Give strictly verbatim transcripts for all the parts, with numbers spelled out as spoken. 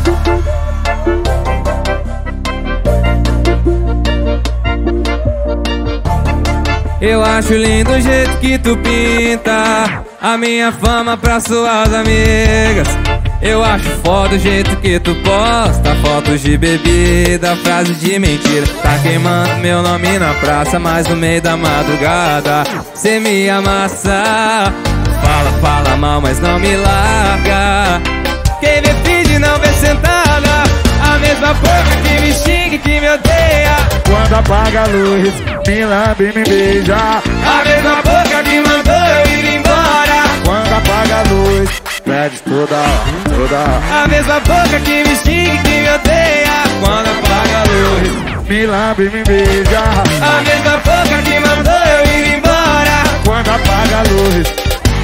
Eu acho lindo o jeito que tu pinta a minha fama pra suas amigas. Eu acho foda o jeito que tu posta fotos de bebida, frases de mentira. Tá queimando meu nome na praça, mas no meio da madrugada cê me amassa. Fala, fala mal, mas não me larga. Quem vê finge não vê sentada. A mesma boca que me xinga e que me odeia. Quando apaga a luz, me lambe e me beija. A mesma boca que mandou eu ir embora. Quando apaga a luz, pede toda hora, toda hora. A mesma boca que me xinga e que me odeia. Quando apaga a luz, me lambe e me beija. a mesma boca que mandou eu ir embora. Quando apaga a luz.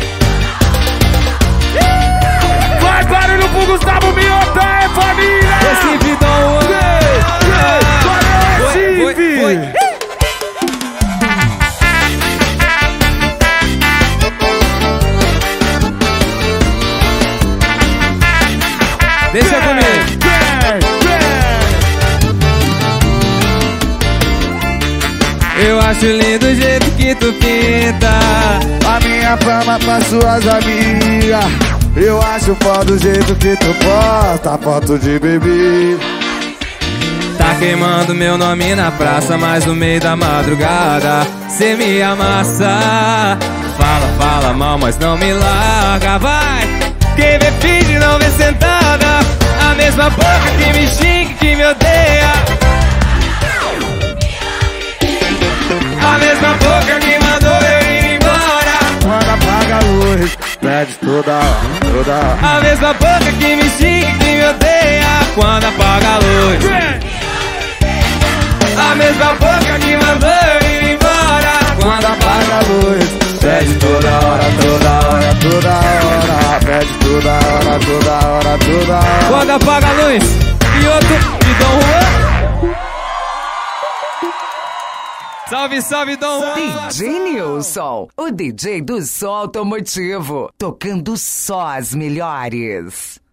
Vai barulho pro Gustavo Miotta, é família! Recife, Dom Juan! Recife! Deixa comigo. Eu acho lindo o jeito que tu pinta a minha fama pra suas amigas. Eu acho foda o jeito que tu posta foto de bebê. Tá queimando meu nome na praça, mas no meio da madrugada cê me amassa. Fala, fala mal, mas não me larga. Vai! Quem vê finge não vê sentada. A mesma boca que me xinga e que me odeia. A mesma boca que mandou eu ir embora. Quando apaga a luz, pede toda hora, toda hora. A mesma boca que me xinga e que me odeia. Quando apaga a luz. A mesma boca que mandou eu ir embora. Quando apaga a luz, pede toda hora, toda hora, toda hora. Pede toda hora, toda hora, toda hora. Quando apaga a luz. E outro de Dom Juan. Salve, salve, Dom Juan. D J Nilson, o D J do som automotivo, tocando só as melhores.